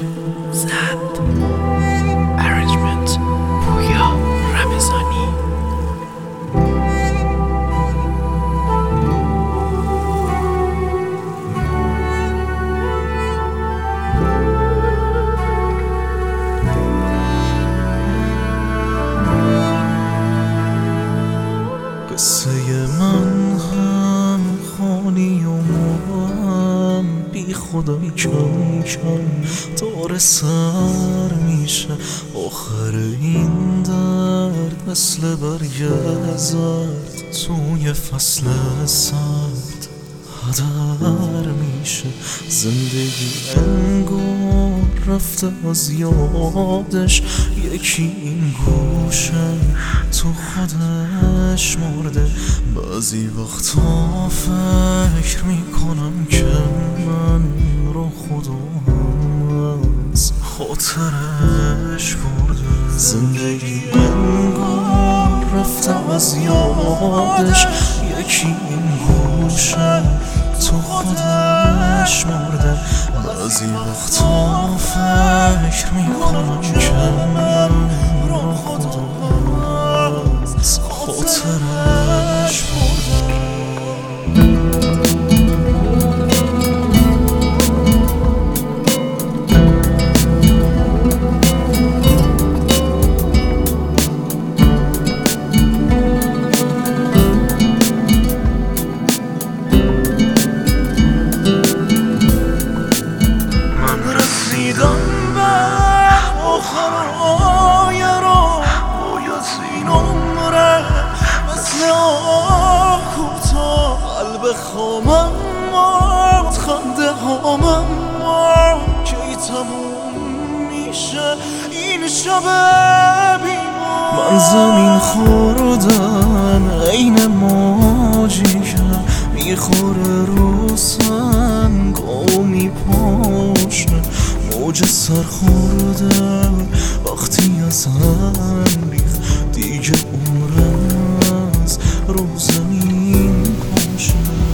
زد Arrangement پویا رمضانی. قصه من هم خانی و هم بی خدایی کم کم دور سر میشه. آخر این درد مثل برگ زرد توی فصل سرد هدر میشه. زندگی انگار رفته از یادش، یکی این گوشه تو خودش مرده. بعضی وقتا فکر میکنم که من رو خودم از خاطرش برده. زندگی انگار رفته از یادش، یکی این گوشه تو خودش مرده. بعضی وقتا فکر میکنم که من رو خودم از خاطرش برده. آخرای را باید این عمره مثل آکوتا قلب خامم مارد خنده هامم کی تموم میشه این شب بیمار. من زمین خوردن عین ماجیکم میخوره رو سنگ و میپاشه. موج سر خورده وقتی از هم ریخت دیگه عمرم از رو زمین پاشه.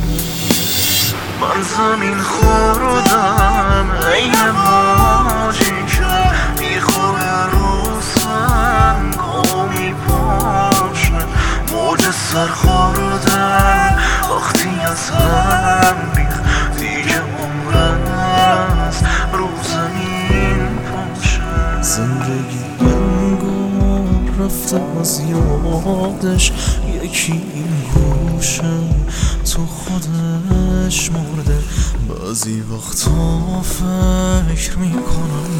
من زمین خوردم عین موجی که میخوره رو سنگ و میپاشه. موج سر خورده وقتی از هم ریخت دیگه عمرم از رو زمین پاشه. زندگی انگار رفته از یادش، یکی این گوشه تو خودش مرده. بعضی وقتا فکر میکنم